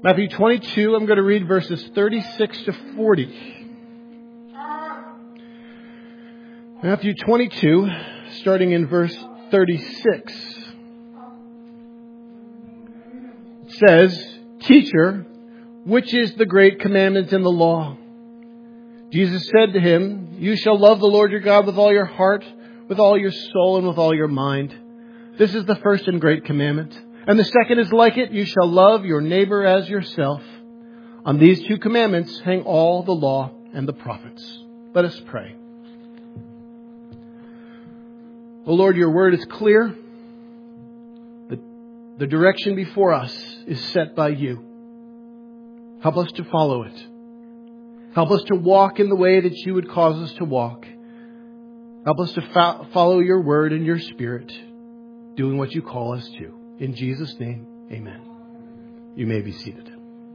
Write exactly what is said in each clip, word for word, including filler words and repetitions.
Matthew twenty-two, I'm going to read verses thirty-six to forty. Matthew twenty-two, starting in verse thirty-six. It says, "Teacher, which is the great commandment in the law?" Jesus said to him, "You shall love the Lord your God with all your heart, with all your soul, and with all your mind. This is the first and great commandment. And the second is like it, you shall love your neighbor as yourself. On these two commandments hang all the law and the prophets." Let us pray. O Lord, your word is clear. The, the direction before us is set by you. Help us to follow it. Help us to walk in the way that you would cause us to walk. Help us to fo- follow your word and your spirit, doing what you call us to. In Jesus' name, amen. You may be seated.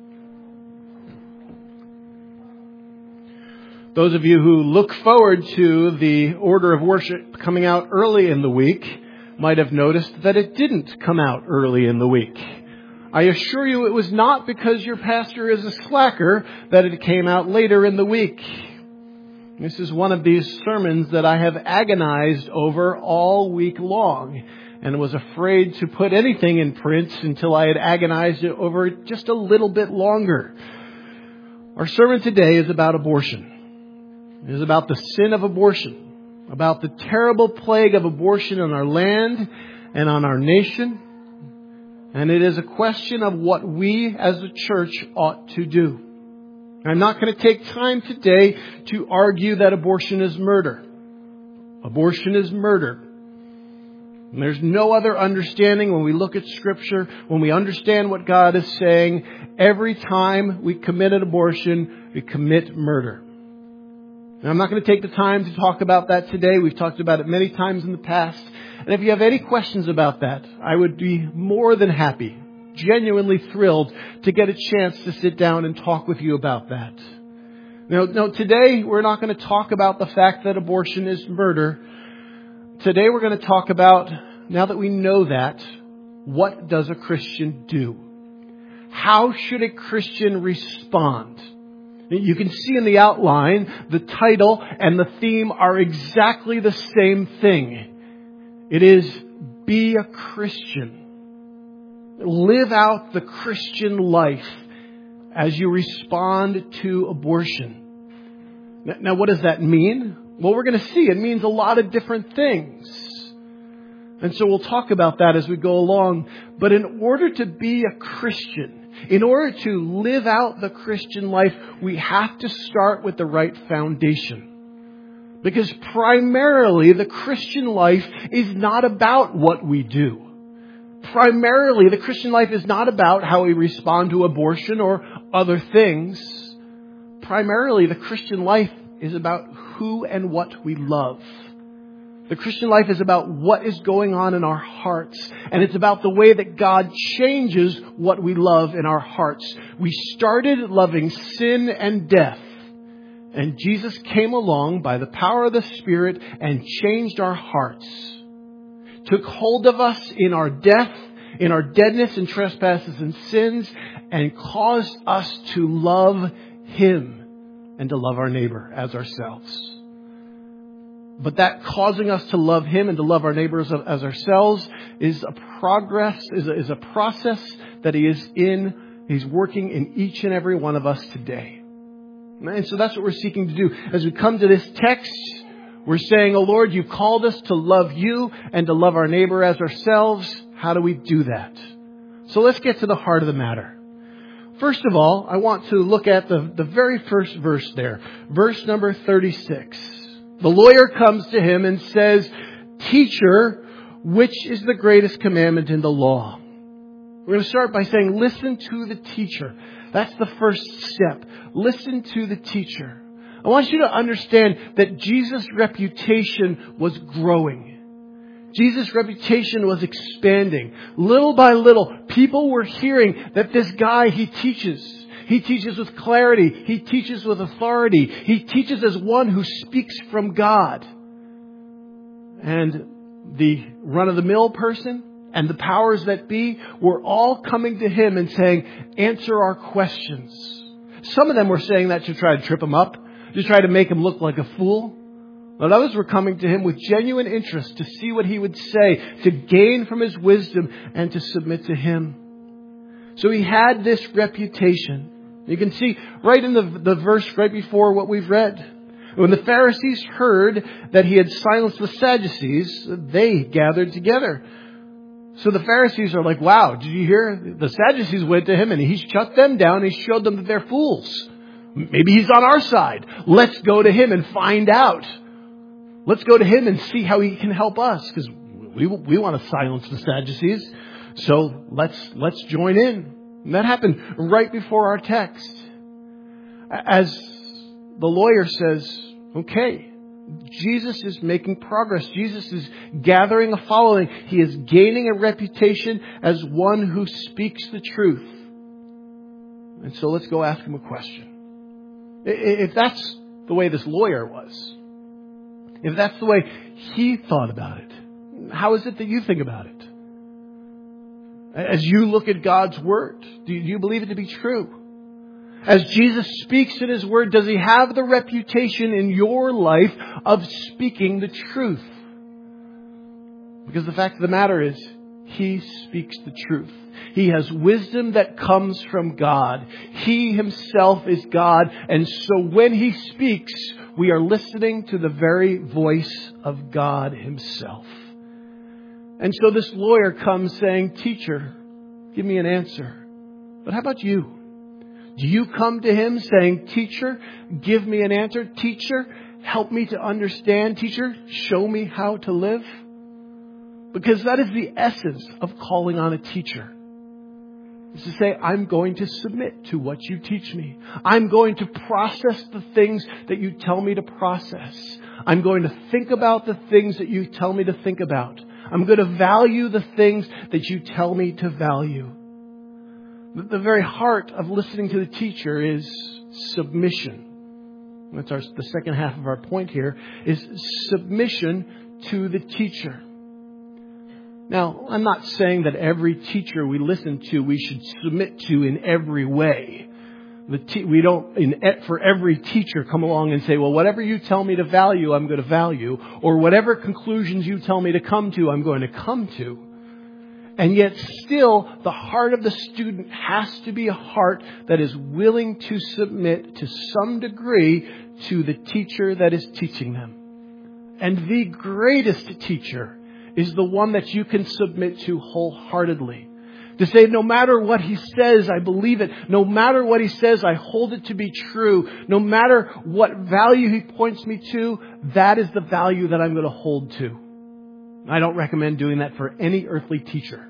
Those of you who look forward to the order of worship coming out early in the week might have noticed that it didn't come out early in the week. I assure you it was not because your pastor is a slacker that it came out later in the week. This is one of these sermons that I have agonized over all week long, and was afraid to put anything in print until I had agonized it over just a little bit longer. Our sermon today is about abortion. It is about the sin of abortion, about the terrible plague of abortion on our land and on our nation. And it is a question of what we as a church ought to do. I'm not going to take time today to argue that abortion is murder. Abortion is murder. And there's no other understanding when we look at Scripture, when we understand what God is saying. Every time we commit an abortion, we commit murder. Now, I'm not going to take the time to talk about that today. We've talked about it many times in the past. And if you have any questions about that, I would be more than happy, genuinely thrilled to get a chance to sit down and talk with you about that. Now, now today we're not going to talk about the fact that abortion is murder. Today we're going to talk about, now that we know that, what does a Christian do? How should a Christian respond? You can see in the outline, the title and the theme are exactly the same thing. It is, be a Christian. Live out the Christian life as you respond to abortion. Now, what does that mean? Well, we're going to see. It means a lot of different things. And so we'll talk about that as we go along. But in order to be a Christian, in order to live out the Christian life, we have to start with the right foundation. Because primarily the Christian life is not about what we do. Primarily the Christian life is not about how we respond to abortion or other things. Primarily the Christian life is about who and what we love. The Christian life is about what is going on in our hearts. And it's about the way that God changes what we love in our hearts. We started loving sin and death. And Jesus came along by the power of the Spirit and changed our hearts. Took hold of us in our death, in our deadness and trespasses and sins, and caused us to love Him and to love our neighbor as ourselves. But that causing us to love Him and to love our neighbors as ourselves is a progress, is a, is a process that He is in, He's working in each and every one of us today. And so that's what we're seeking to do. As we come to this text, we're saying, "Oh Lord, you've called us to love you and to love our neighbor as ourselves. How do we do that?" So let's get to the heart of the matter. First of all, I want to look at the, the very first verse there. Verse number thirty-six. The lawyer comes to him and says, "Teacher, which is the greatest commandment in the law?" We're going to start by saying, listen to the teacher. That's the first step. Listen to the teacher. I want you to understand that Jesus' reputation was growing. Jesus' reputation was expanding. Little by little, people were hearing that this guy, he teaches. He teaches with clarity. He teaches with authority. He teaches as one who speaks from God. And the run-of-the-mill person, and the powers that be were all coming to him and saying, answer our questions. Some of them were saying that to try to trip him up, to try to make him look like a fool. But others were coming to him with genuine interest to see what he would say, to gain from his wisdom and to submit to him. So he had this reputation. You can see right in the, the verse right before what we've read. When the Pharisees heard that he had silenced the Sadducees, they gathered together. So the Pharisees are like, wow, did you hear? The Sadducees went to him and he shut them down. He showed them that they're fools. Maybe he's on our side. Let's go to him and find out. Let's go to him and see how he can help us, because we we want to silence the Sadducees. So let's let's join in. And that happened right before our text. As the lawyer says, okay, Jesus is making progress. Jesus is gathering a following. He is gaining a reputation as one who speaks the truth. And so let's go ask him a question. If that's the way this lawyer was, if that's the way he thought about it, how is it that you think about it? As you look at God's Word, do you believe it to be true? As Jesus speaks in His Word, does He have the reputation in your life of speaking the truth? Because the fact of the matter is, He speaks the truth. He has wisdom that comes from God. He Himself is God. And so when He speaks, we are listening to the very voice of God Himself. And so this lawyer comes saying, teacher, give me an answer. But how about you? Do you come to him saying, teacher, give me an answer? Teacher, help me to understand. Teacher, show me how to live. Because that is the essence of calling on a teacher. It's to say, I'm going to submit to what you teach me. I'm going to process the things that you tell me to process. I'm going to think about the things that you tell me to think about. I'm going to value the things that you tell me to value. The very heart of listening to the teacher is submission. That's our, the second half of our point here, is submission to the teacher. Now, I'm not saying that every teacher we listen to, we should submit to in every way. The te- we don't, in, for every teacher, come along and say, well, whatever you tell me to value, I'm going to value. Or whatever conclusions you tell me to come to, I'm going to come to. And yet still, the heart of the student has to be a heart that is willing to submit to some degree to the teacher that is teaching them. And the greatest teacher is the one that you can submit to wholeheartedly. To say, no matter what he says, I believe it. No matter what he says, I hold it to be true. No matter what value he points me to, that is the value that I'm going to hold to. I don't recommend doing that for any earthly teacher.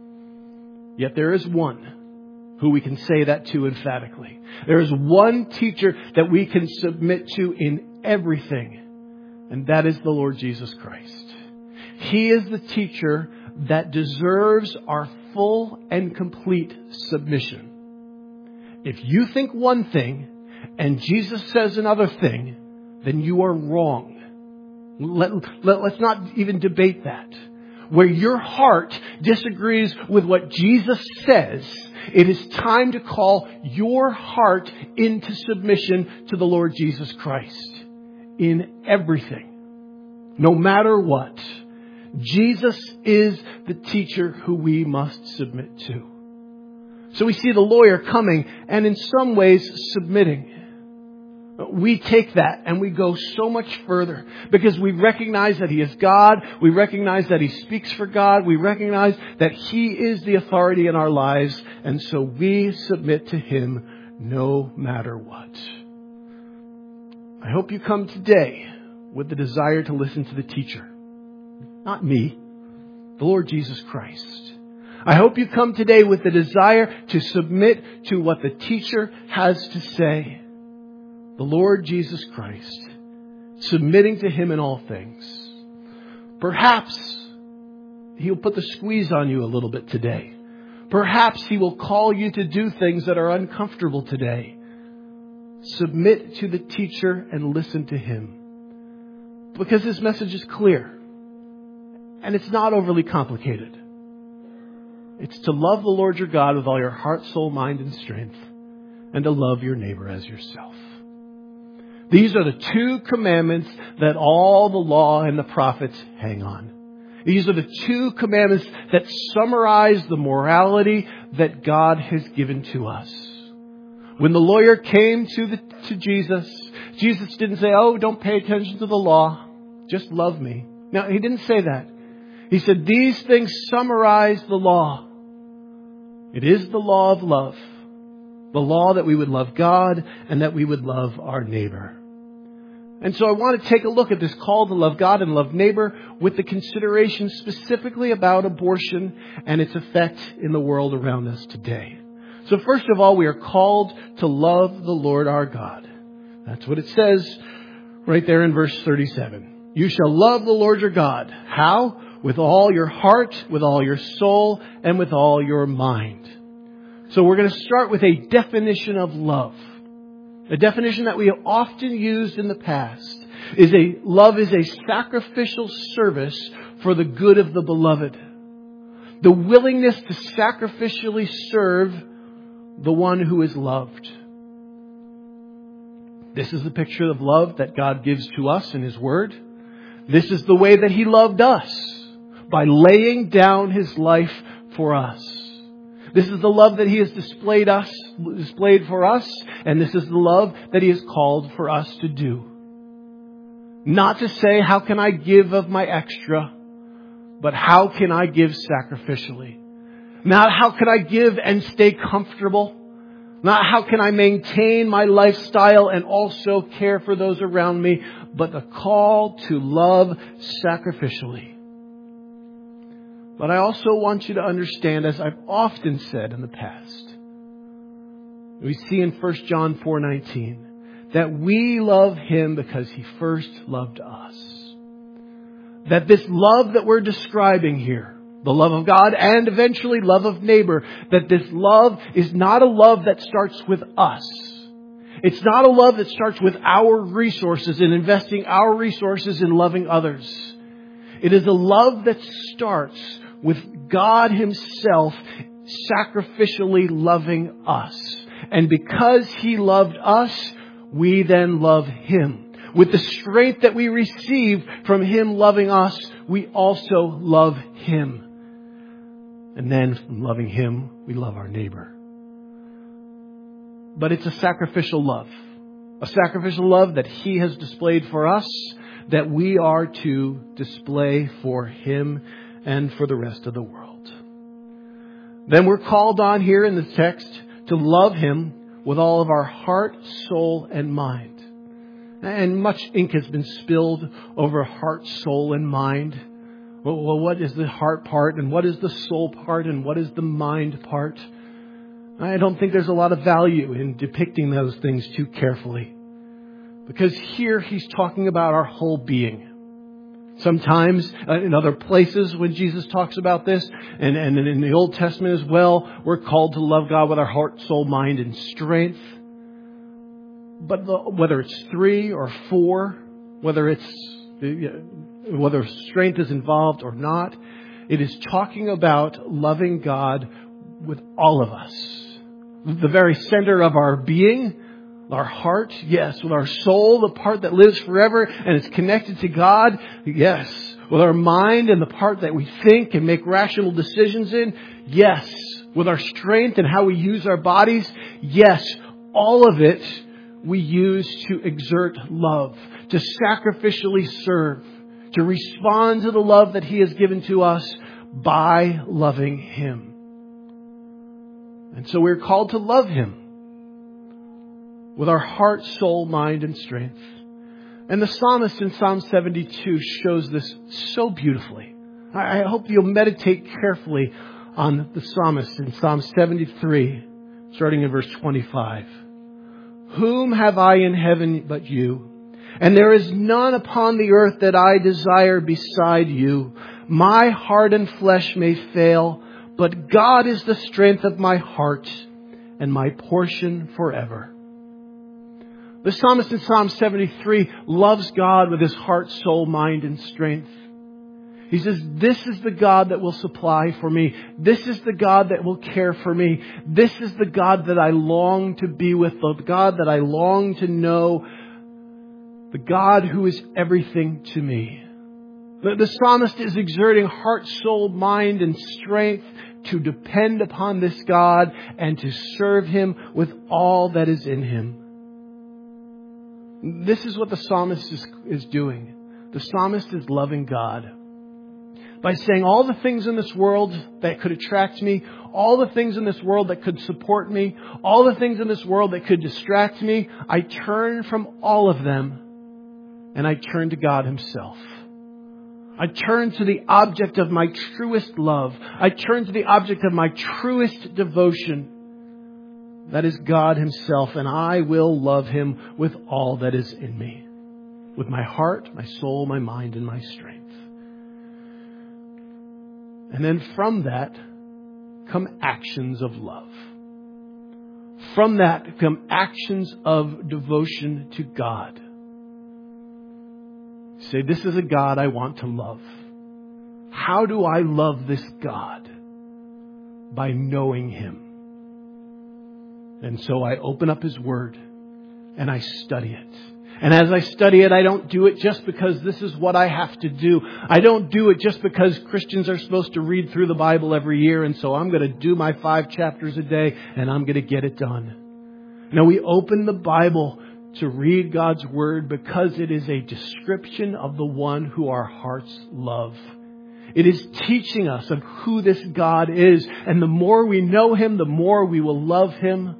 Yet there is one who we can say that to emphatically. There is one teacher that we can submit to in everything, and that is the Lord Jesus Christ. He is the teacher that deserves our full and complete submission. If you think one thing and Jesus says another thing, then you are wrong. Let, let, let's not even debate that. Where your heart disagrees with what Jesus says, it is time to call your heart into submission to the Lord Jesus Christ in everything, no matter what. Jesus is the teacher who we must submit to. So we see the lawyer coming and in some ways submitting. We take that and we go so much further because we recognize that He is God. We recognize that He speaks for God. We recognize that He is the authority in our lives. And so we submit to Him no matter what. I hope you come today with the desire to listen to the teacher. Not me, the Lord Jesus Christ. I hope you come today with the desire to submit to what the teacher has to say. The Lord Jesus Christ, submitting to Him in all things. Perhaps He'll put the squeeze on you a little bit today. Perhaps He will call you to do things that are uncomfortable today. Submit to the teacher and listen to Him. Because His message is clear. And it's not overly complicated. It's to love the Lord your God with all your heart, soul, mind, and strength, and to love your neighbor as yourself. These are the two commandments that all the law and the prophets hang on. These are the two commandments that summarize the morality that God has given to us. When the lawyer came to the, to Jesus, Jesus didn't say, oh, don't pay attention to the law. Just love me. No, he didn't say that. He said, these things summarize the law. It is the law of love. The law that we would love God and that we would love our neighbor. And so I want to take a look at this call to love God and love neighbor with the consideration specifically about abortion and its effect in the world around us today. So first of all, we are called to love the Lord our God. That's what it says right there in verse thirty-seven. You shall love the Lord your God. How? With all your heart, with all your soul, and with all your mind. So we're going to start with a definition of love. A definition that we have often used in the past is a love is a sacrificial service for the good of the beloved. The willingness to sacrificially serve the one who is loved. This is the picture of love that God gives to us in His Word. This is the way that He loved us, by laying down His life for us. This is the love that He has displayed us, displayed for us, and this is the love that He has called for us to do. Not to say, how can I give of my extra, but how can I give sacrificially? Not how can I give and stay comfortable. Not how can I maintain my lifestyle and also care for those around me, but the call to love sacrificially. But I also want you to understand, as I've often said in the past, we see in First John four nineteen, that we love Him because He first loved us. That this love that we're describing here, the love of God and eventually love of neighbor, that this love is not a love that starts with us. It's not a love that starts with our resources and investing our resources in loving others. It is a love that starts with God Himself sacrificially loving us. And because He loved us, we then love Him. With the strength that we receive from Him loving us, we also love Him. And then from loving Him, we love our neighbor. But it's a sacrificial love. A sacrificial love that He has displayed for us, that we are to display for Him and for the rest of the world. Then we're called on here in the text to love Him with all of our heart, soul, and mind. And much ink has been spilled over heart, soul, and mind. Well, what is the heart part, and what is the soul part, and what is the mind part? I don't think there's a lot of value in depicting those things too carefully. Because here He's talking about our whole being. Sometimes in other places when Jesus talks about this, and, and in the Old Testament as well, we're called to love God with our heart, soul, mind, and strength. But the, whether it's three or four, whether it's whether strength is involved or not, it is talking about loving God with all of us. The very center of our being, our heart, yes. With our soul, the part that lives forever and is connected to God, yes. With our mind and the part that we think and make rational decisions in, yes. With our strength and how we use our bodies, yes. All of it we use to exert love, to sacrificially serve, to respond to the love that He has given to us by loving Him. And so we're called to love Him with our heart, soul, mind, and strength. And the psalmist in Psalm seventy-two shows this so beautifully. I hope you'll meditate carefully on the psalmist in Psalm seventy-three, starting in verse twenty-five. Whom have I in heaven but you? And there is none upon the earth that I desire beside you. My heart and flesh may fail, but God is the strength of my heart and my portion forever. The psalmist in Psalm seventy-three loves God with his heart, soul, mind, and strength. He says, this is the God that will supply for me. This is the God that will care for me. This is the God that I long to be with, the God that I long to know, the God who is everything to me. The, the psalmist is exerting heart, soul, mind, and strength to depend upon this God and to serve Him with all that is in him. This is what the psalmist is, is doing. The psalmist is loving God by saying all the things in this world that could attract me, all the things in this world that could support me, all the things in this world that could distract me, I turn from all of them and I turn to God Himself. I turn to the object of my truest love. I turn to the object of my truest devotion. That is God Himself, and I will love Him with all that is in me. With my heart, my soul, my mind, and my strength. And then from that come actions of love. From that come actions of devotion to God. Say, this is a God I want to love. How do I love this God? By knowing Him. And so I open up His Word and I study it. And as I study it, I don't do it just because this is what I have to do. I don't do it just because Christians are supposed to read through the Bible every year. And so I'm going to do my five chapters a day and I'm going to get it done. No, we open the Bible to read God's Word because it is a description of the one who our hearts love. It is teaching us of who this God is. And the more we know Him, the more we will love Him.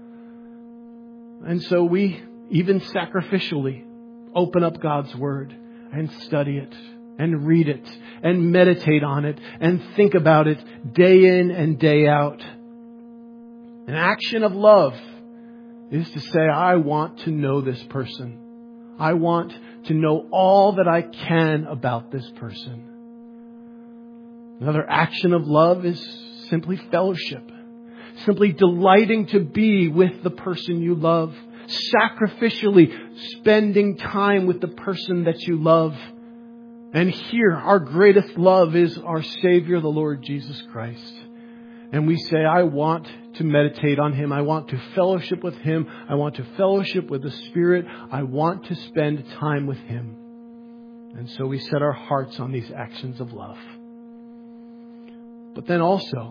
And so we, even sacrificially, open up God's Word and study it and read it and meditate on it and think about it day in and day out. An action of love is to say, I want to know this person. I want to know all that I can about this person. Another action of love is simply fellowship. Simply delighting to be with the person you love. Sacrificially spending time with the person that you love. And here, our greatest love is our Savior, the Lord Jesus Christ. And we say, I want to meditate on Him. I want to fellowship with Him. I want to fellowship with the Spirit. I want to spend time with Him. And so we set our hearts on these actions of love. But then also,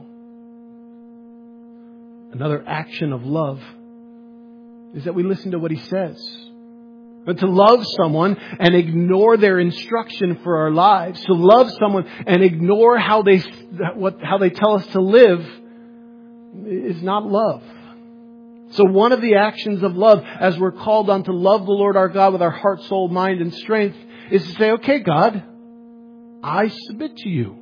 another action of love is that we listen to what He says. But to love someone and ignore their instruction for our lives, to love someone and ignore how they what how they tell us to live, is not love. So one of the actions of love, as we're called on to love the Lord our God with our heart, soul, mind, and strength, is to say, okay, God, I submit to you.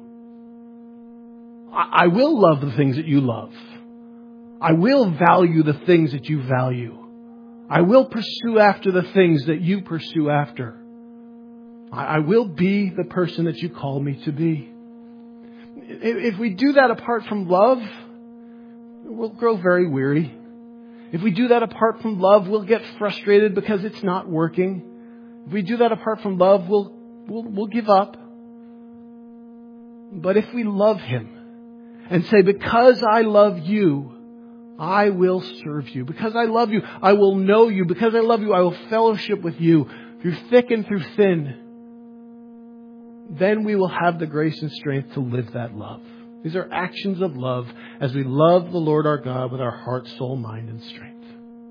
I, I will love the things that you love. I will value the things that you value. I will pursue after the things that you pursue after. I will be the person that you call me to be. If we do that apart from love, we'll grow very weary. If we do that apart from love, we'll get frustrated because it's not working. If we do that apart from love, we'll, we'll, we'll give up. But if we love Him and say, because I love you, I will serve you. Because I love you, I will know you. Because I love you, I will fellowship with you through thick and through thin. Then we will have the grace and strength to live that love. These are actions of love as we love the Lord our God with our heart, soul, mind, and strength.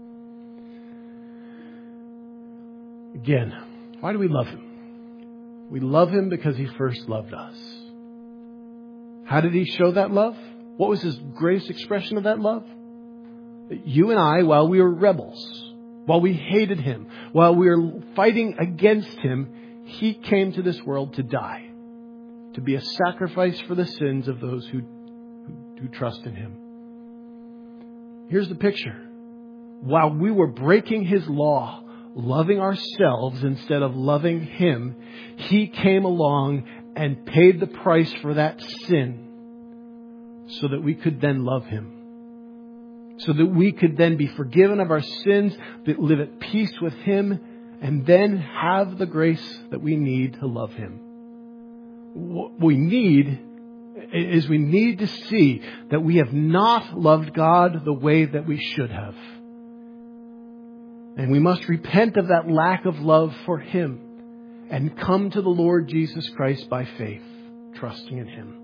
Again, why do we love Him? We love Him because He first loved us. How did He show that love? What was His greatest expression of that love? You and I, while we were rebels, while we hated Him, while we were fighting against Him, He came to this world to die, to be a sacrifice for the sins of those who, who, who trust in Him. Here's the picture. While we were breaking His law, loving ourselves instead of loving Him, He came along and paid the price for that sin so that we could then love Him. So that we could then be forgiven of our sins, that live at peace with Him, and then have the grace that we need to love Him. What we need is we need to see that we have not loved God the way that we should have. And we must repent of that lack of love for Him and come to the Lord Jesus Christ by faith, trusting in Him.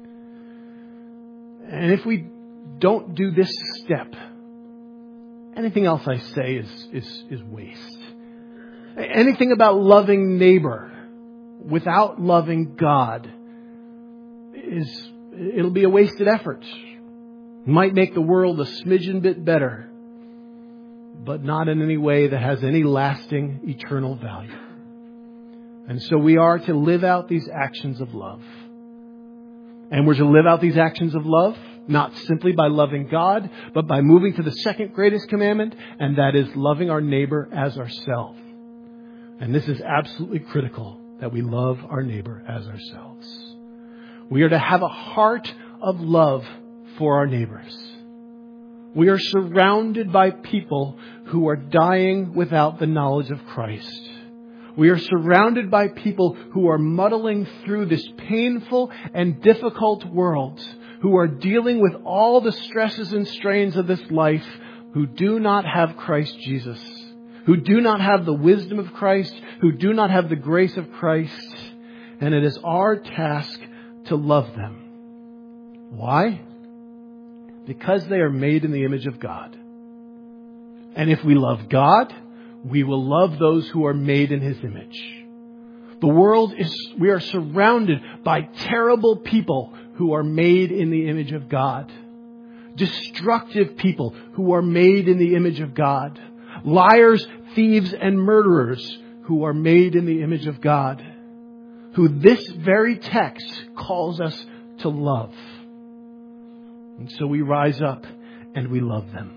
And if we don't do this step, anything else I say is, is, is waste. Anything about loving neighbor without loving God is, it'll be a wasted effort. It might make the world a smidgen bit better, but not in any way that has any lasting eternal value. And so we are to live out these actions of love. And we're to live out these actions of love, not simply by loving God, but by moving to the second greatest commandment, and that is loving our neighbor as ourselves. And this is absolutely critical, that we love our neighbor as ourselves. We are to have a heart of love for our neighbors. We are surrounded by people who are dying without the knowledge of Christ. We are surrounded by people who are muddling through this painful and difficult world, who are dealing with all the stresses and strains of this life, who do not have Christ Jesus, who do not have the wisdom of Christ, who do not have the grace of Christ. And it is our task to love them. Why? Because they are made in the image of God. And if we love God, we will love those who are made in His image. The world is, we are surrounded by terrible people who are made in the image of God. Destructive people who are made in the image of God. Liars, thieves, and murderers who are made in the image of God. Who this very text calls us to love. And so we rise up and we love them.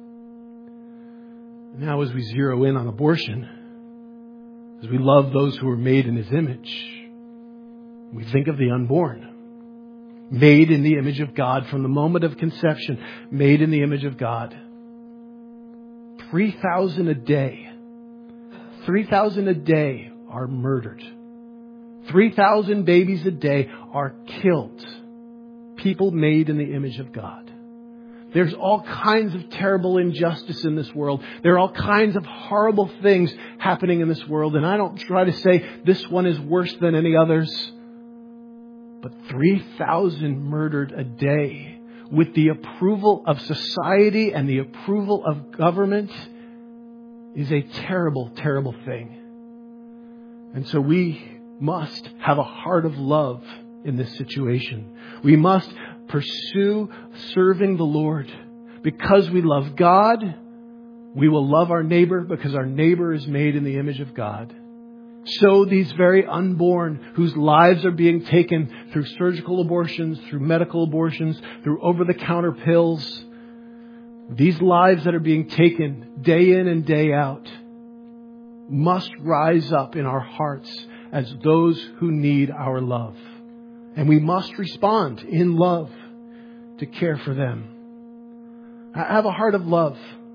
Now as we zero in on abortion, as we love those who are made in His image, we think of the unborn. Made in the image of God from the moment of conception. Made in the image of God. three thousand a day. three thousand a day are murdered. three thousand babies a day are killed. People made in the image of God. There's all kinds of terrible injustice in this world. There are all kinds of horrible things happening in this world. And I don't try to say this one is worse than any others. But three thousand murdered a day with the approval of society and the approval of government is a terrible, terrible thing. And so we must have a heart of love in this situation. We must pursue serving the Lord. Because we love God, we will love our neighbor because our neighbor is made in the image of God. So these very unborn whose lives are being taken through surgical abortions, through medical abortions, through over-the-counter pills, these lives that are being taken day in and day out must rise up in our hearts as those who need our love. And we must respond in love to care for them. Have a heart of love.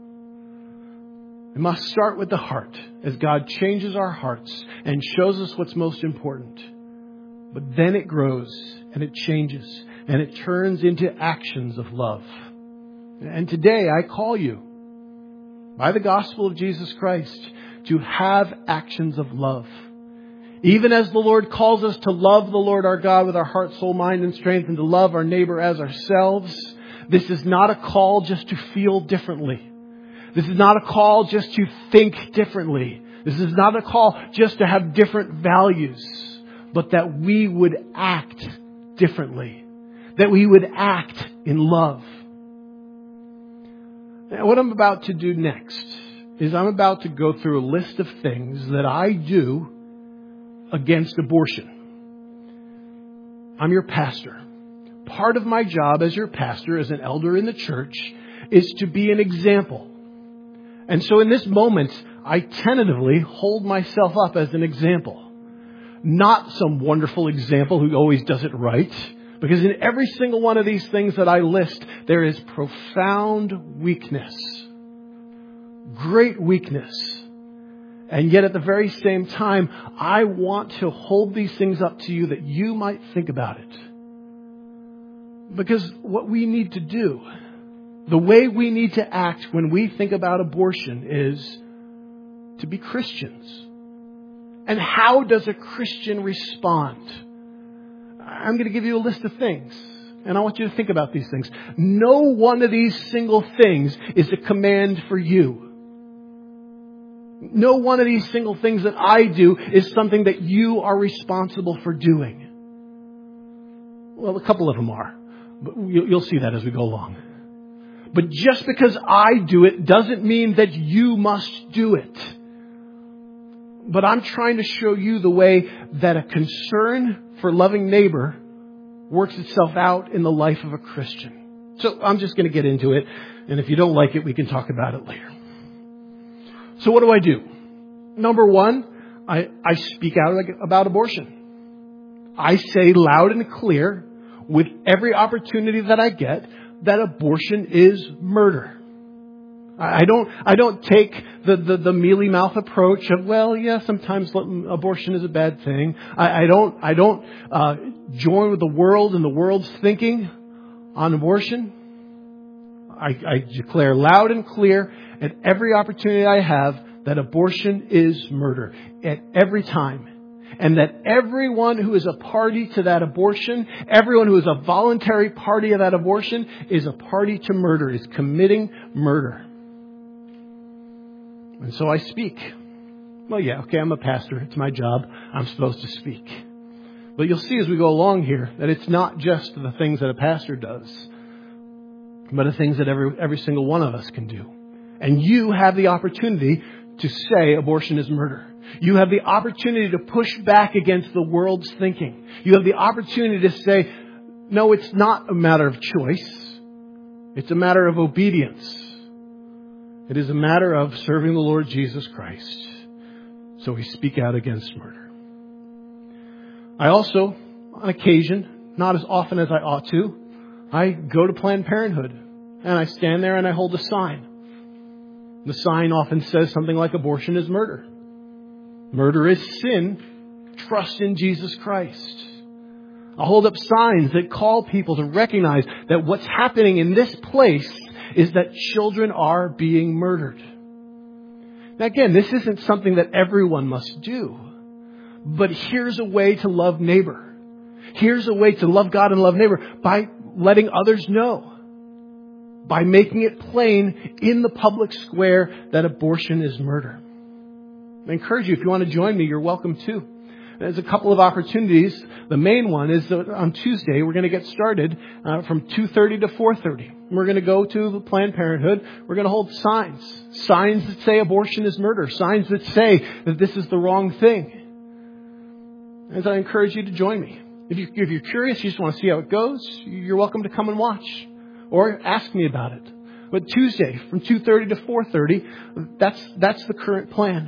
It must start with the heart as God changes our hearts and shows us what's most important. But then it grows and it changes and it turns into actions of love. And today I call you, by the gospel of Jesus Christ, to have actions of love. Even as the Lord calls us to love the Lord our God with our heart, soul, mind, and strength, and to love our neighbor as ourselves, this is not a call just to feel differently. This is not a call just to think differently. This is not a call just to have different values, but that we would act differently. That we would act in love. Now, what I'm about to do next is I'm about to go through a list of things that I do against abortion. I'm your pastor. Part of my job as your pastor, as an elder in the church, is to be an example. And so in this moment, I tentatively hold myself up as an example. Not some wonderful example who always does it right. Because in every single one of these things that I list, there is profound weakness. Great weakness. And yet at the very same time, I want to hold these things up to you that you might think about it. Because what we need to do, the way we need to act when we think about abortion is to be Christians. And how does a Christian respond? I'm going to give you a list of things. And I want you to think about these things. No one of these single things is a command for you. No one of these single things that I do is something that you are responsible for doing. Well, a couple of them are. But you'll see that as we go along. But just because I do it doesn't mean that you must do it. But I'm trying to show you the way that a concern for loving neighbor works itself out in the life of a Christian. So I'm just going to get into it. And if you don't like it, we can talk about it later. So what do I do? Number one, I, I speak out about abortion. I say loud and clear with every opportunity that I get that abortion is murder. I don't, I don't take the, the, the mealy mouth approach of, well, yeah, sometimes abortion is a bad thing. I, I don't, I don't, uh, join with the world and the world's thinking on abortion. I, I declare loud and clear at every opportunity I have that abortion is murder at every time. And that everyone who is a party to that abortion, everyone who is a voluntary party of that abortion is a party to murder, is committing murder. And so I speak. Well, yeah, okay, I'm a pastor. It's my job. I'm supposed to speak. But you'll see as we go along here that it's not just the things that a pastor does, but the things that every every single one of us can do. And you have the opportunity to say abortion is murder. You have the opportunity to push back against the world's thinking. You have the opportunity to say, no, it's not a matter of choice. It's a matter of obedience. It is a matter of serving the Lord Jesus Christ. So we speak out against murder. I also, on occasion, not as often as I ought to, I go to Planned Parenthood and I stand there and I hold a sign. The sign often says something like abortion is murder. Murder is sin. Trust in Jesus Christ. I hold up signs that call people to recognize that what's happening in this place is that children are being murdered. Now again, this isn't something that everyone must do. But here's a way to love neighbor. Here's a way to love God and love neighbor by letting others know. By making it plain in the public square that abortion is murder. I encourage you, if you want to join me, you're welcome too. There's a couple of opportunities. The main one is that on Tuesday, we're going to get started uh, from two thirty to four thirty. We're going to go to the Planned Parenthood. We're going to hold signs. Signs that say abortion is murder. Signs that say that this is the wrong thing. And so I encourage you to join me. If, you, if you're curious, you just want to see how it goes, you're welcome to come and watch. Or ask me about it. But Tuesday, from two thirty to four thirty, that's, that's the current plan.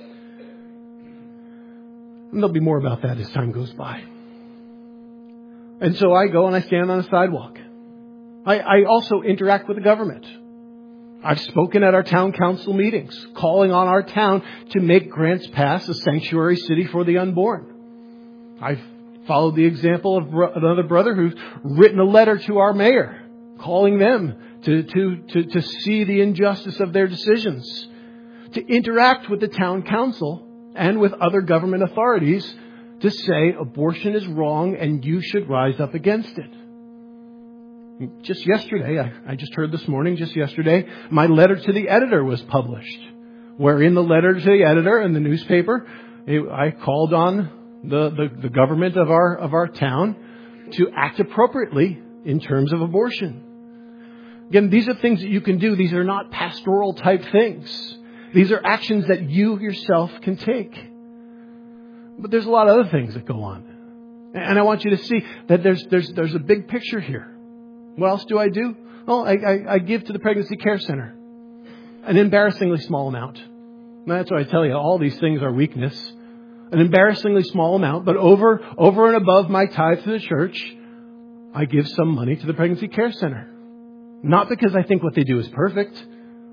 And there'll be more about that as time goes by. And so I go and I stand on a sidewalk. I, I also interact with the government. I've spoken at our town council meetings, calling on our town to make Grants Pass a sanctuary city for the unborn. I've followed the example of another brother who's written a letter to our mayor, calling them to, to, to, to see the injustice of their decisions, to interact with the town council and with other government authorities to say abortion is wrong and you should rise up against it. Just yesterday, I, I just heard this morning, just yesterday, my letter to the editor was published. Where in the letter to the editor in the newspaper, I called on the, the, the government of our, of our town to act appropriately in terms of abortion. Again, these are things that you can do. These are not pastoral type things. These are actions that you yourself can take. But there's a lot of other things that go on. And I want you to see that there's there's there's a big picture here. What else do I do? Oh, I, I, I give to the Pregnancy Care Center. An embarrassingly small amount. And that's what I tell you. All these things are weakness. An embarrassingly small amount. But over, over and above my tithe to the church, I give some money to the Pregnancy Care Center. Not because I think what they do is perfect,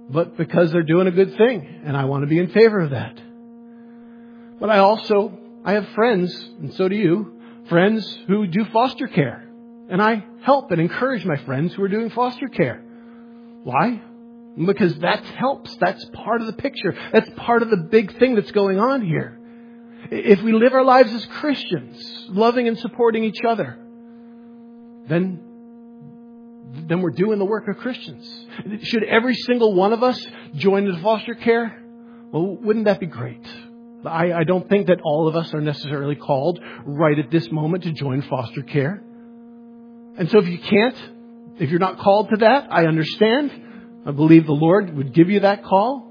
but because they're doing a good thing, and I want to be in favor of that. But I also, I have friends, and so do you, friends who do foster care. And I help and encourage my friends who are doing foster care. Why? Because that helps. That's part of the picture. That's part of the big thing that's going on here. If we live our lives as Christians, loving and supporting each other, then, then we're doing the work of Christians. Should every single one of us join into foster care? Well, wouldn't that be great? I, I don't think that all of us are necessarily called right at this moment to join foster care. And so if you can't, if you're not called to that, I understand. I believe the Lord would give you that call.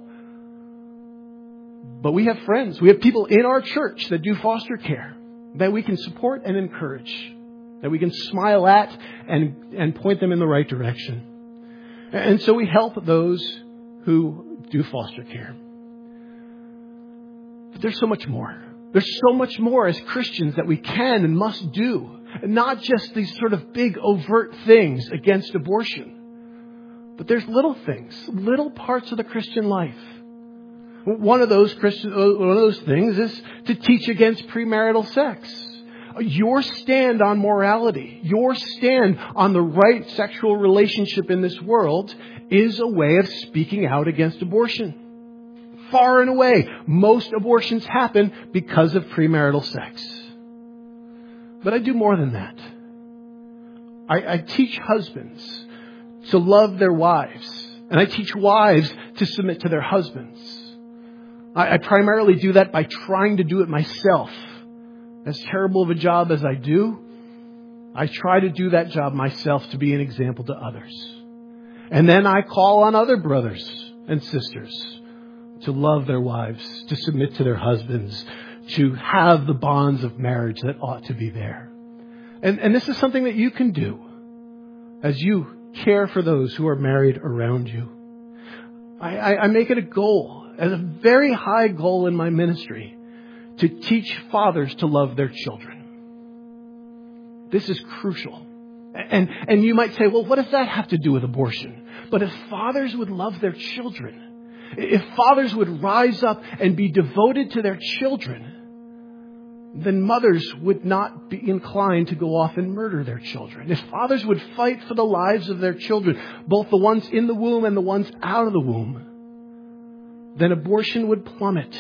But we have friends. We have people in our church that do foster care that we can support and encourage, that we can smile at and, and point them in the right direction. And so we help those who do foster care. But there's so much more. There's so much more as Christians that we can and must do. Not just these sort of big overt things against abortion. But there's little things, little parts of the Christian life. One of those Christian, one of those things is to teach against premarital sex. Your stand on morality, your stand on the right sexual relationship in this world is a way of speaking out against abortion. Far and away, most abortions happen because of premarital sex. But I do more than that. I, I teach husbands to love their wives. And I teach wives to submit to their husbands. I, I primarily do that by trying to do it myself. As terrible of a job as I do, I try to do that job myself to be an example to others. And then I call on other brothers and sisters to love their wives, to submit to their husbands, to have the bonds of marriage that ought to be there. And, and this is something that you can do as you care for those who are married around you. I, I, I make it a goal, as a very high goal in my ministry, to teach fathers to love their children. This is crucial. And, and you might say, well, what does that have to do with abortion? But if fathers would love their children, if fathers would rise up and be devoted to their children, then mothers would not be inclined to go off and murder their children. If fathers would fight for the lives of their children, both the ones in the womb and the ones out of the womb, then abortion would plummet.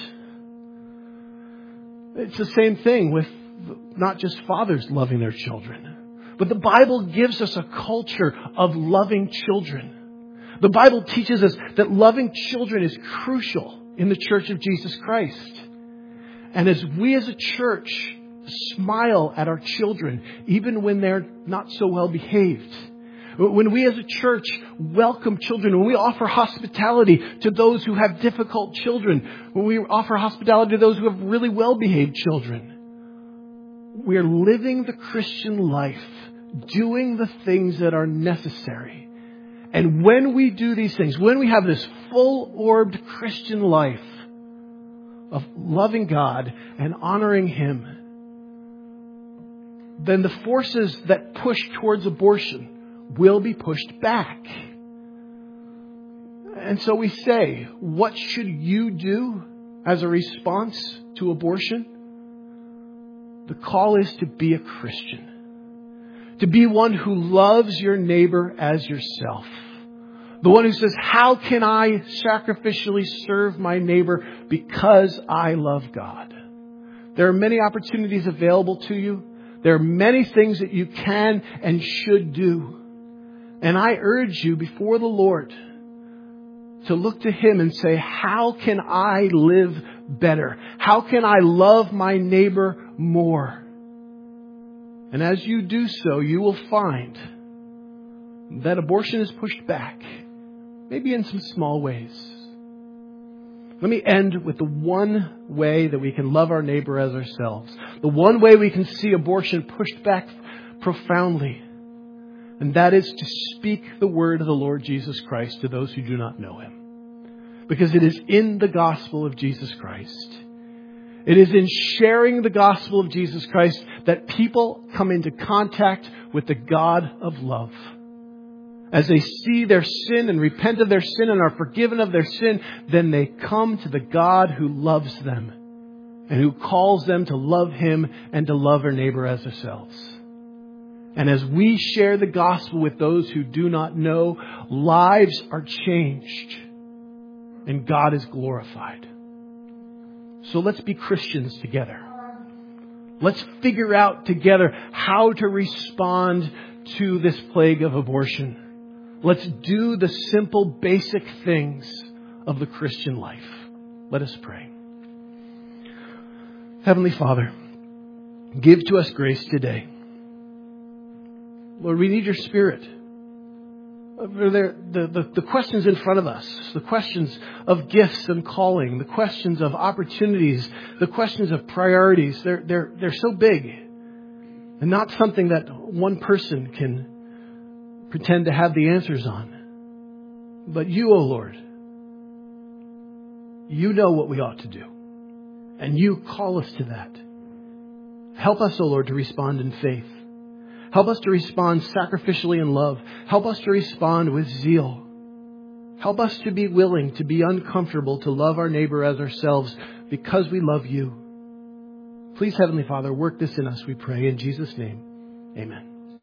It's the same thing with not just fathers loving their children, but the Bible gives us a culture of loving children. The Bible teaches us that loving children is crucial in the Church of Jesus Christ. And as we as a church smile at our children, even when they're not so well behaved, when we as a church welcome children, when we offer hospitality to those who have difficult children, when we offer hospitality to those who have really well behaved children, we are living the Christian life, doing the things that are necessary. And when we do these things, when we have this full-orbed Christian life of loving God and honoring Him, then the forces that push towards abortion will be pushed back. And so we say, what should you do as a response to abortion? The call is to be a Christian. To be one who loves your neighbor as yourself. The one who says, how can I sacrificially serve my neighbor because I love God? There are many opportunities available to you. There are many things that you can and should do. And I urge you before the Lord to look to Him and say, how can I live better? How can I love my neighbor more? And as you do so, you will find that abortion is pushed back, maybe in some small ways. Let me end with the one way that we can love our neighbor as ourselves. The one way we can see abortion pushed back profoundly. And that is to speak the word of the Lord Jesus Christ to those who do not know Him. Because it is in the gospel of Jesus Christ. It is in sharing the gospel of Jesus Christ that people come into contact with the God of love. As they see their sin and repent of their sin and are forgiven of their sin, then they come to the God who loves them and who calls them to love Him and to love our neighbor as ourselves. And as we share the gospel with those who do not know, lives are changed and God is glorified. So let's be Christians together. Let's figure out together how to respond to this plague of abortion. Let's do the simple, basic things of the Christian life. Let us pray. Heavenly Father, give to us grace today. Lord, we need your Spirit. The, the, the questions in front of us, the questions of gifts and calling, the questions of opportunities, the questions of priorities, they're, they're, they're so big and not something that one person can pretend to have the answers on. But you, O Lord, you know what we ought to do. And you call us to that. Help us, O Lord, to respond in faith. Help us to respond sacrificially in love. Help us to respond with zeal. Help us to be willing to be uncomfortable, to love our neighbor as ourselves because we love you. Please, Heavenly Father, work this in us, we pray. In Jesus' name, amen.